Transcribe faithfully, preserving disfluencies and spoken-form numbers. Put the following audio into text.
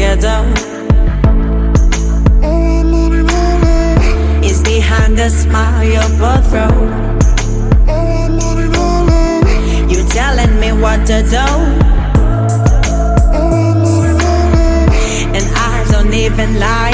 together. It's behind the smile you both throw. You telling me what to do, and I don't even lie.